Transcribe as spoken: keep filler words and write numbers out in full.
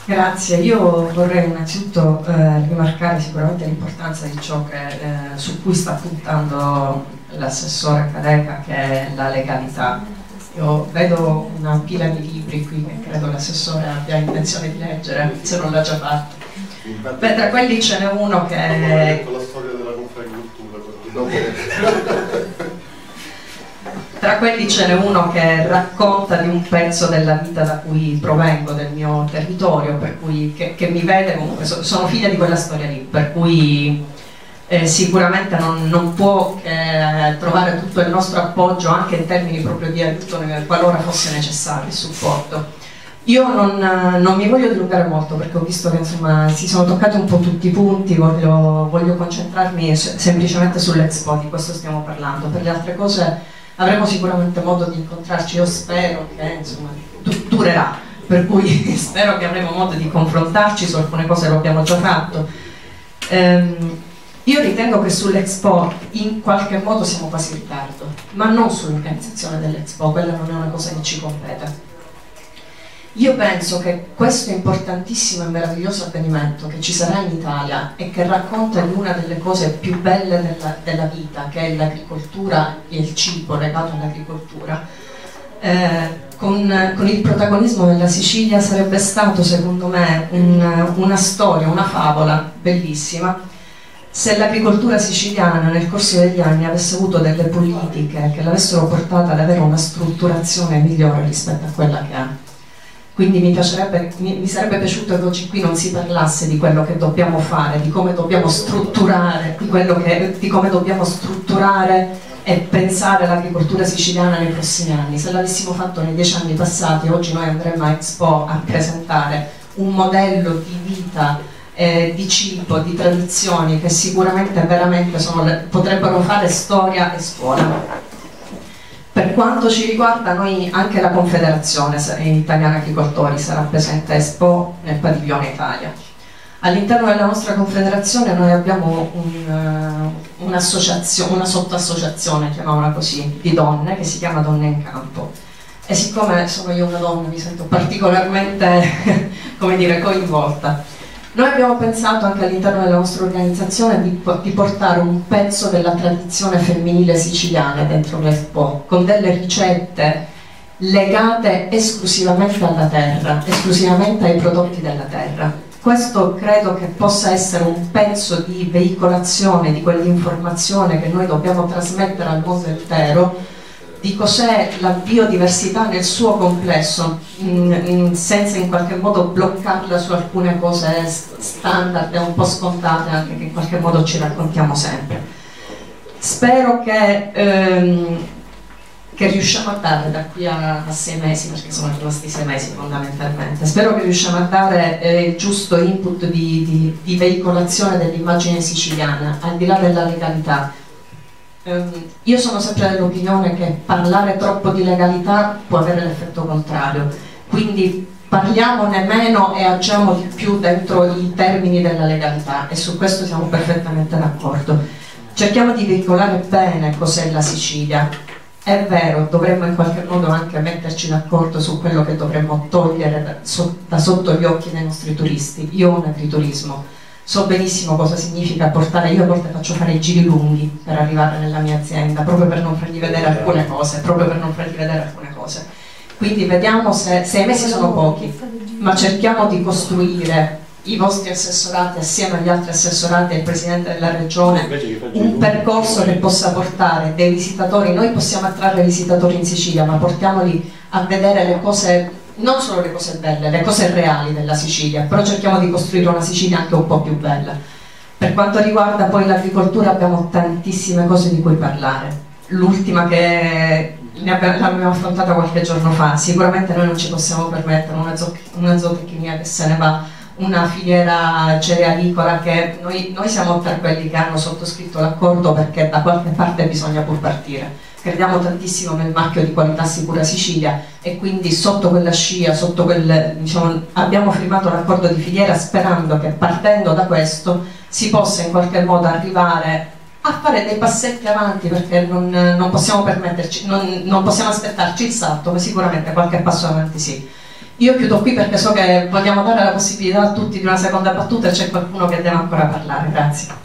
Grazie, io vorrei innanzitutto eh, rimarcare sicuramente l'importanza di ciò che, eh, su cui sta puntando l'assessore Careca, che è la legalità. Io vedo una pila di libri qui che credo l'assessore abbia intenzione di leggere, se non l'ha già fatto. Beh, tra quelli ce n'è uno che è... la storia della Confagricoltura. Tra quelli ce n'è uno che racconta di un pezzo della vita da cui provengo, del mio territorio, per cui, che, che mi vede comunque, so, sono figlia di quella storia lì, per cui eh, sicuramente non, non può che trovare tutto il nostro appoggio anche in termini proprio di aiuto qualora fosse necessario il supporto. Io non, non mi voglio dilungare molto perché ho visto che insomma si sono toccati un po' tutti i punti, voglio, voglio concentrarmi semplicemente sull'Expo, di questo stiamo parlando. Per le altre cose avremo sicuramente modo di incontrarci, io spero che insomma du durerà, per cui spero che avremo modo di confrontarci su alcune cose, lo abbiamo già fatto. Ehm, io ritengo che sull'Expo in qualche modo siamo quasi in ritardo, ma non sull'organizzazione dell'Expo, quella non è una cosa che ci compete. Io penso che questo importantissimo e meraviglioso avvenimento che ci sarà in Italia e che racconta di una delle cose più belle della, della vita, che è l'agricoltura e il cibo legato all'agricoltura, eh, con, con il protagonismo della Sicilia sarebbe stato secondo me un, una storia, una favola bellissima, se l'agricoltura siciliana nel corso degli anni avesse avuto delle politiche che l'avessero portata ad avere una strutturazione migliore rispetto a quella che ha. Quindi mi, piacerebbe, mi, mi sarebbe piaciuto che oggi qui non si parlasse di quello che dobbiamo fare, di come dobbiamo strutturare, di, quello che, di come dobbiamo strutturare e pensare l'agricoltura siciliana nei prossimi anni. Se l'avessimo fatto nei dieci anni passati, oggi noi andremmo a Expo a presentare un modello di vita, eh, di cibo, di tradizioni che sicuramente veramente sono, potrebbero fare storia e scuola. Per quanto ci riguarda, noi anche la Confederazione Italiana Agricoltori sarà presente a Expo nel Padiglione Italia. All'interno della nostra confederazione noi abbiamo un, uh, un'associazione, una sottoassociazione, chiamiamola così, di donne che si chiama Donne in Campo. E siccome sono io una donna mi sento particolarmente come dire, coinvolta. Noi abbiamo pensato anche all'interno della nostra organizzazione di, di portare un pezzo della tradizione femminile siciliana dentro l'Expo, con delle ricette legate esclusivamente alla terra, esclusivamente ai prodotti della terra. Questo credo che possa essere un pezzo di veicolazione di quell'informazione che noi dobbiamo trasmettere al mondo intero, di cos'è la biodiversità nel suo complesso, in, in, senza in qualche modo bloccarla su alcune cose standard e un po' scontate anche che in qualche modo ci raccontiamo sempre. Spero che, ehm, che riusciamo a dare da qui a, a sei mesi, perché sono rimasti sei mesi fondamentalmente, spero che riusciamo a dare eh, il giusto input di, di, di veicolazione dell'immagine siciliana, al di là della legalità. Io sono sempre dell'opinione che parlare troppo di legalità può avere l'effetto contrario, quindi parliamone meno e agiamo di più dentro i termini della legalità, e su questo siamo perfettamente d'accordo. Cerchiamo di veicolare bene cos'è la Sicilia. È vero, dovremmo in qualche modo anche metterci d'accordo su quello che dovremmo togliere da, so, da sotto gli occhi dei nostri turisti. Io ho un agriturismo. So benissimo cosa significa portare, io a volte faccio fare i giri lunghi per arrivare nella mia azienda, proprio per non fargli vedere alcune cose, proprio per non fargli vedere alcune cose. Quindi vediamo se sei mesi sono pochi, ma cerchiamo di costruire i vostri assessorati assieme agli altri assessorati e al Presidente della Regione un percorso che possa portare dei visitatori, noi possiamo attrarre visitatori in Sicilia, ma portiamoli a vedere le cose, non solo le cose belle, le cose reali della Sicilia, però cerchiamo di costruire una Sicilia anche un po' più bella. Per quanto riguarda poi l'agricoltura abbiamo tantissime cose di cui parlare. L'ultima che l'abbiamo affrontata qualche giorno fa, sicuramente noi non ci possiamo permettere una, zo una zootecnia che se ne va, una filiera cerealicola che noi, noi siamo tra quelli che hanno sottoscritto l'accordo perché da qualche parte bisogna pur partire. Crediamo tantissimo nel marchio di qualità Sicura Sicilia e quindi sotto quella scia, sotto quel, diciamo, abbiamo firmato l'accordo di filiera sperando che partendo da questo si possa in qualche modo arrivare a fare dei passetti avanti, perché non, non possiamo permetterci, non, non possiamo aspettarci il salto, ma sicuramente qualche passo avanti sì. Io chiudo qui perché so che vogliamo dare la possibilità a tutti di una seconda battuta e c'è qualcuno che deve ancora parlare. Grazie.